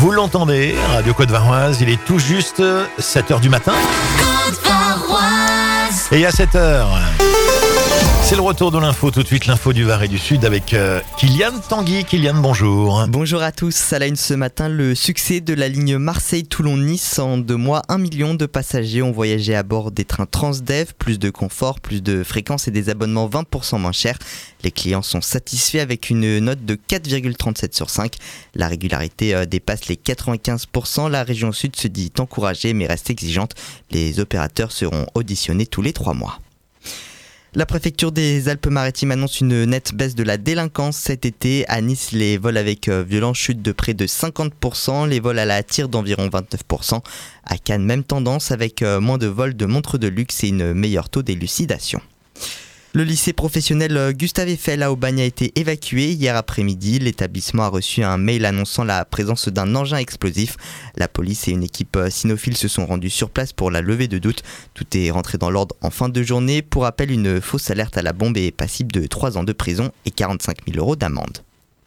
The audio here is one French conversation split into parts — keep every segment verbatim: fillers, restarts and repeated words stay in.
Vous l'entendez, Radio Côte-Varoise, il est tout juste sept heures du matin. Côte-Varoise. Et à sept heures, c'est le retour de l'info, tout de suite l'info du Var et du Sud avec euh, Kylian Tanguy. Kylian, bonjour. Bonjour à tous. À la une ce matin, le succès de la ligne Marseille-Toulon-Nice. En deux mois, un million de passagers ont voyagé à bord des trains Transdev. Plus de confort, plus de fréquences et des abonnements vingt pour cent moins chers. Les clients sont satisfaits avec une note de quatre virgule trente-sept sur cinq. La régularité euh, dépasse les quatre-vingt-quinze pour cent. La région Sud se dit encouragée mais reste exigeante. Les opérateurs seront auditionnés tous les trois mois. La préfecture des Alpes-Maritimes annonce une nette baisse de la délinquance cet été. À Nice, les vols avec violence chutent de près de cinquante pour cent, les vols à la tire d'environ vingt-neuf pour cent. À Cannes, même tendance avec moins de vols de montres de luxe et une meilleure taux d'élucidation. Le lycée professionnel Gustave Eiffel à Aubagne a été évacué hier après-midi. L'établissement a reçu un mail annonçant la présence d'un engin explosif. La police et une équipe cynophile se sont rendus sur place pour la levée de doute. Tout est rentré dans l'ordre en fin de journée. Pour rappel, une fausse alerte à la bombe est passible de trois ans de prison et quarante-cinq mille euros d'amende.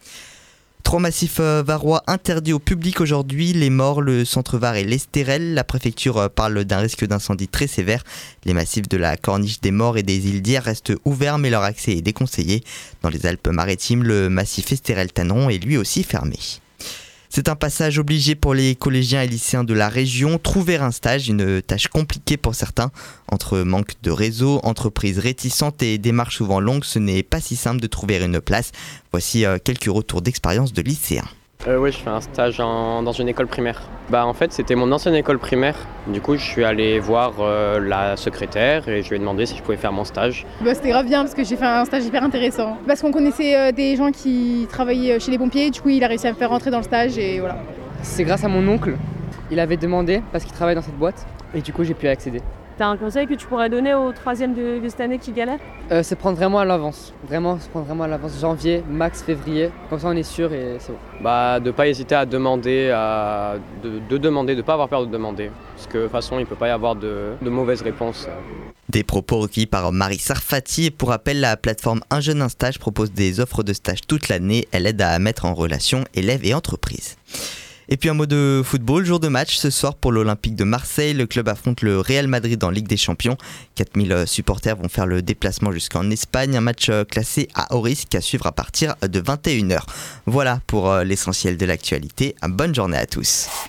Trois massifs varois interdits au public aujourd'hui, les Morts, le Centre Var et l'Estérel. La préfecture parle d'un risque d'incendie très sévère. Les massifs de la Corniche des Morts et des îles d'Hyères restent ouverts mais leur accès est déconseillé. Dans les Alpes-Maritimes, le massif Estérel-Tanneron est lui aussi fermé. C'est un passage obligé pour les collégiens et lycéens de la région. Trouver un stage, une tâche compliquée pour certains. Entre manque de réseau, entreprises réticentes et démarches souvent longues, ce n'est pas si simple de trouver une place. Voici quelques retours d'expérience de lycéens. Euh, oui, je fais un stage en, dans une école primaire. Bah, en fait, c'était mon ancienne école primaire. Du coup, je suis allé voir euh, la secrétaire et je lui ai demandé si je pouvais faire mon stage. Bah, c'était grave bien parce que j'ai fait un stage hyper intéressant. Parce qu'on connaissait euh, des gens qui travaillaient chez les pompiers. Du coup, il a réussi à me faire rentrer dans le stage et voilà. C'est grâce à mon oncle. Il avait demandé parce qu'il travaille dans cette boîte et du coup, j'ai pu y accéder. T'as un conseil que tu pourrais donner aux troisièmes de, de cette année qui galèrent ? euh, C'est prendre vraiment à l'avance. Vraiment, se prendre vraiment à l'avance. Janvier, max février. Comme ça, on est sûr et c'est bon. Bah, de ne pas hésiter à demander, à, de, de demander, de ne pas avoir peur de demander. Parce que de toute façon, il ne peut pas y avoir de, de mauvaises réponses. Des propos recueillis par Marie Sarfati. Et pour rappel, la plateforme Un Jeune Un Stage propose des offres de stage toute l'année. Elle aide à mettre en relation élèves et entreprises. Et puis un mot de football, jour de match ce soir pour l'Olympique de Marseille. Le club affronte le Real Madrid en Ligue des Champions. quatre mille supporters vont faire le déplacement jusqu'en Espagne. Un match classé à haut risque à suivre à partir de vingt et une heures. Voilà pour l'essentiel de l'actualité. Bonne journée à tous.